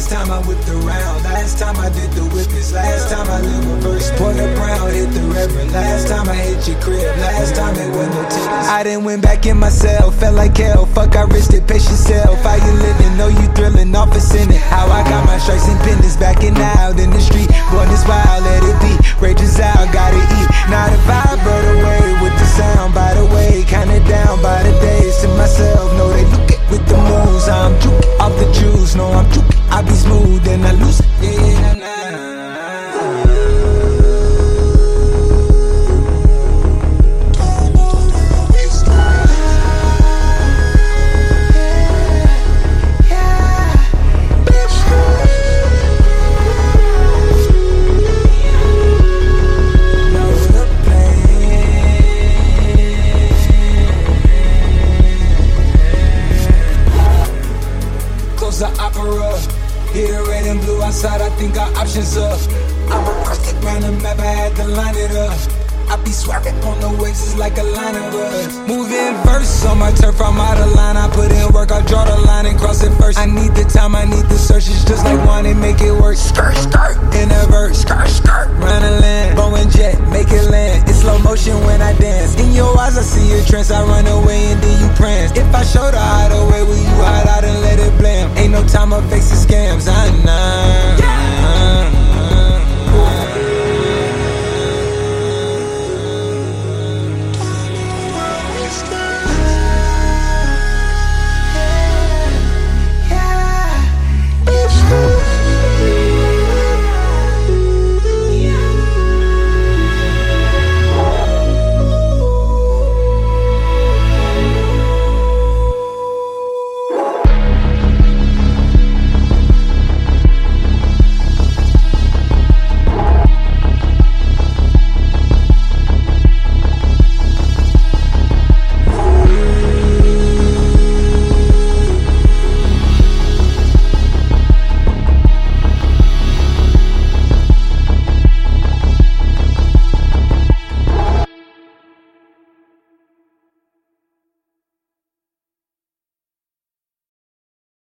Last time I whipped around, last time I did the witness, last time I lived reverse. Porter Brown hit the reverend, last time I hit your crib, last time it was no tennis. I done went back in myself, felt like hell. Fuck, I risked it, pace yourself. How you living? Know you thrilling, off a sinning. How I got my stripes and pendants, backing out in the street. Born this wild, let it be. Rages out, gotta eat. Now the vibe brought away with the sound. By the way, kinda down by the days. To myself, know they look it with the moves. I'm juking off the juice, no I'm juking. I be smooth and I lose it. Yeah, nah. The opera, here the red and blue outside, I think our options up. I reversed it round the map, I had to line it up. I be swerving on the waves, it's like a line of us. Moving verse on my turf, I'm out of line. I put in work, I draw the line and cross it first. I need the time, I need the search, it's just like one and make it work. Skirt, skirt, in a verse, skirt, skirt, round the land. Boeing jet, make it land. It's slow motion when I dance. In your eyes, I see your trance. I run away and then you prance. If I show the hideaway, will you hide out and let it blam? Ain't no time, I face the scams, I know.